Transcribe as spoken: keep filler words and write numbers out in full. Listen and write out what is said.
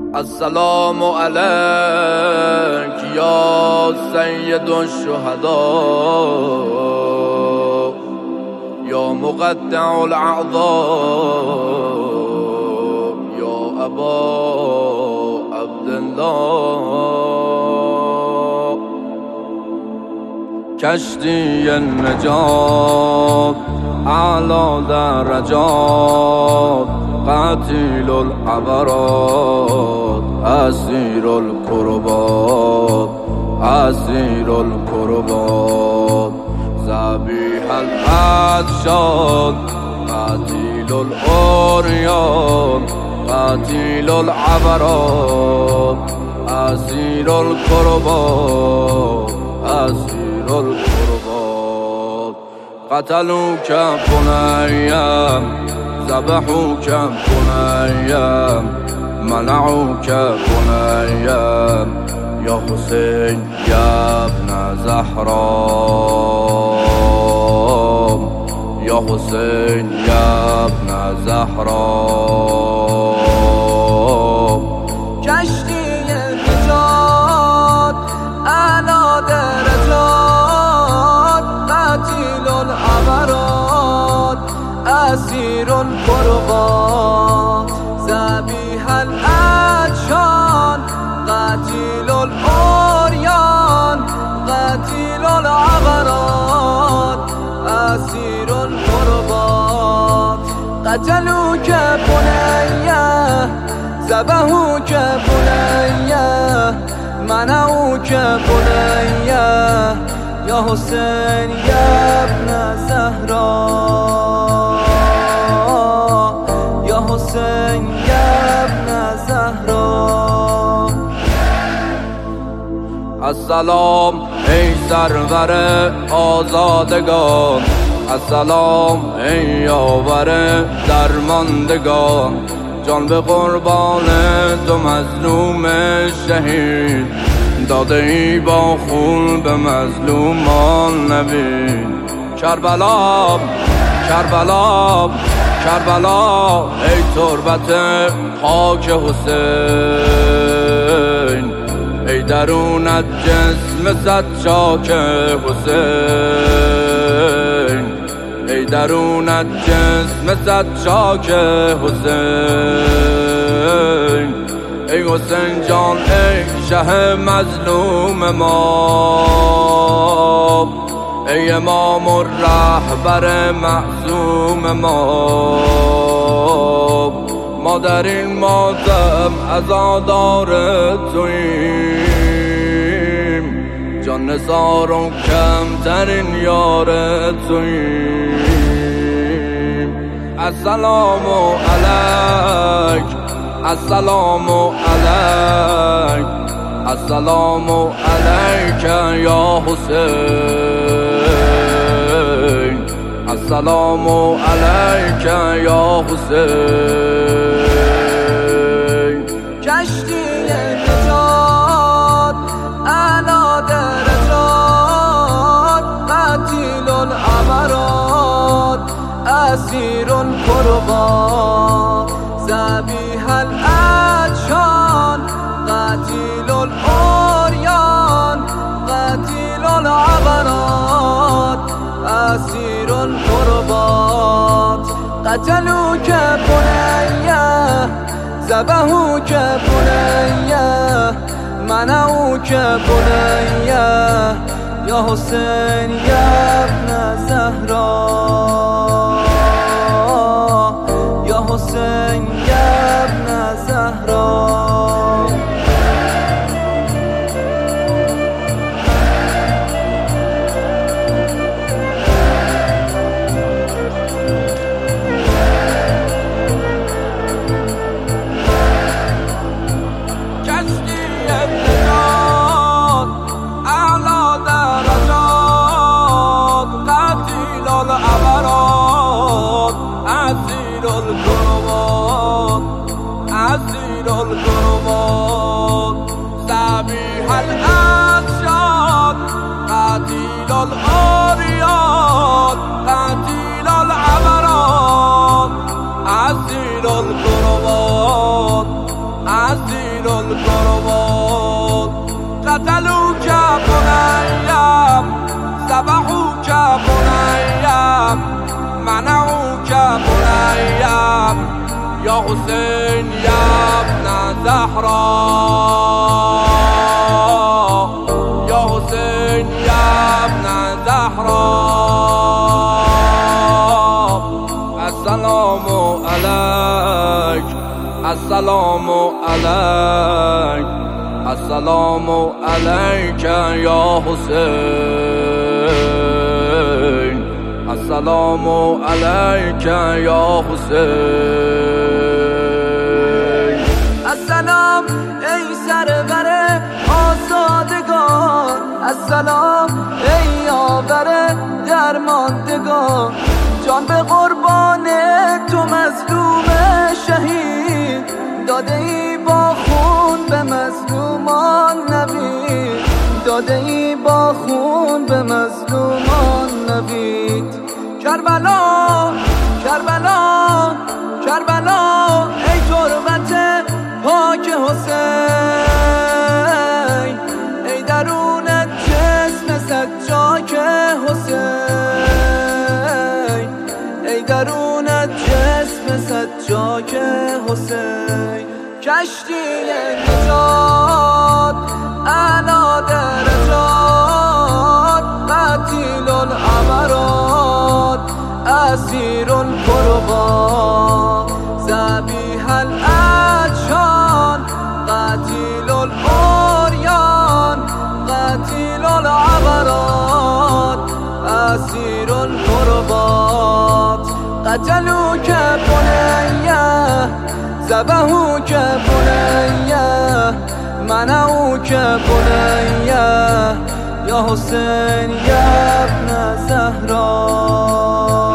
السلام عليك يا سيد الشهداء يا مقطع الأعضاء يا أبا عبد الله. کشتی النجات اعلی درجات قتیل العبرات اسیر القربات اسیر القربات ذبیح العطشان قتیل العریان قتیل العبرات اسیر القربات اسیر القربات قتلوك بنيا ذبحوك بنيا منعوك بنيا يا حسين يا ابن زهراء يا حسين يا ابن زهراء. کشتی نجات اعلی درجات قتیل العبرات اسیر القربات ذبیح العطشان قتیل العریان قتیل العبرات اسیر القربات قتلوك بنيا ذبحوك بنيا منعوك بنيا يا حسين يا ابن زهراء يا حسين يا ابن زهراء. السلام ای سرور آزادگان السلام ای یاور درماندگان جان به قربان تو مظلوم شهید داده ای با خون به مظلومان نبید. کربلا کربلا کربلا ای تربت خاک حسین ای درونت جسم صد چاک حسین ای درونت جسم صد چاک حسین ای حسین جان ای شه مظلوم ما ای امام و رهبر معصوم ما ما در این ماتم عزادار توییم جان نثار و کمترین یار توییم. السلام علیک السلام علیک السلام علیک یا حسین السلام علیک یا حسین. کشتی نجات اعلی درجات قتیل العبرات اسیر القربات ذبیح العطشان قتیل العریان قتیل العبرات اسیر القربات قتلوك بنيا ذبحوك بنيا منعوك بنيا يا حسين يا ابن زهراء يا حسين يا ابن زهراء. اسیر القربات اسیر القربات ذبیح العطشان قتیل العریان قتیل العبرات اسیر القربات أسير القربات قتلوك بنيام ذبحوك بنيام منعوك بنيام يا حسين يا ابن زهراء يا حسين يا ابن زهراء السلام عليك السلام عليك السلام عليك يا حسين السلام عليك يا حسين السلام ای سرور آزادگان السلام ای یاور درماندگان جان به قربان تو مظلوم شهید داده ای با خون به مظلومان نوید داده ای با خون به مظلومان نوید کربلا کربلا کربلا ای تربت پاک حسین ای درون جسم سجاک حسین ای درون جسم سجاک حسین کشتی نجات اعلی درجات قتیل العبرات اسیر القربات ذبیح الادشان قتیل العریان قتیل العبرات اسیر القربات قتلوك بنیه ذبحوك بنیه منعوك بنیه یا حسین یا ابن زهرا